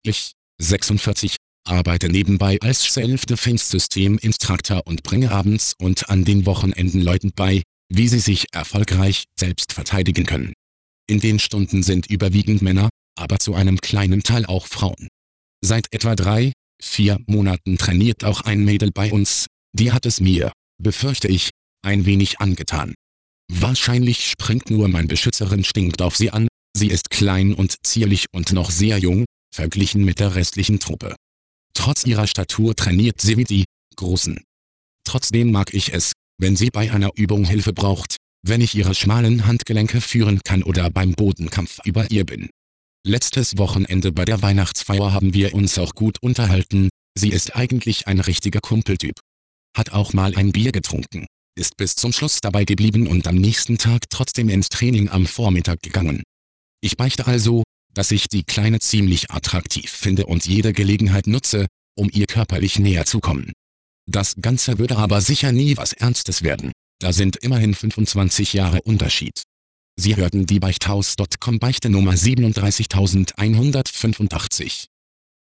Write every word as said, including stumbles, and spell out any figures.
Ich, sechsundvierzig, arbeite nebenbei als Self-Defense-System-Instructor und bringe abends und an den Wochenenden Leuten bei, wie sie sich erfolgreich selbst verteidigen können. In den Stunden sind überwiegend Männer, aber zu einem kleinen Teil auch Frauen. Seit etwa drei, vier Monaten trainiert auch ein Mädel bei uns, die hat es mir, befürchte ich, ein wenig angetan. Wahrscheinlich springt nur mein Beschützerinstinkt auf sie an, sie ist klein und zierlich und noch sehr jung, verglichen mit der restlichen Truppe. Trotz ihrer Statur trainiert sie wie die Großen. Trotzdem mag ich es, wenn sie bei einer Übung Hilfe braucht, wenn ich ihre schmalen Handgelenke führen kann oder beim Bodenkampf über ihr bin. Letztes Wochenende bei der Weihnachtsfeier haben wir uns auch gut unterhalten, sie ist eigentlich ein richtiger Kumpeltyp. Hat auch mal ein Bier getrunken, ist bis zum Schluss dabei geblieben und am nächsten Tag trotzdem ins Training am Vormittag gegangen. Ich beichte also, dass ich die Kleine ziemlich attraktiv finde und jede Gelegenheit nutze, um ihr körperlich näher zu kommen. Das Ganze würde aber sicher nie was Ernstes werden, da sind immerhin fünfundzwanzig Jahre Unterschied. Sie hörten die Beichthaus Punkt com Beichte Nummer siebenunddreißigtausendeinhundertfünfundachtzig.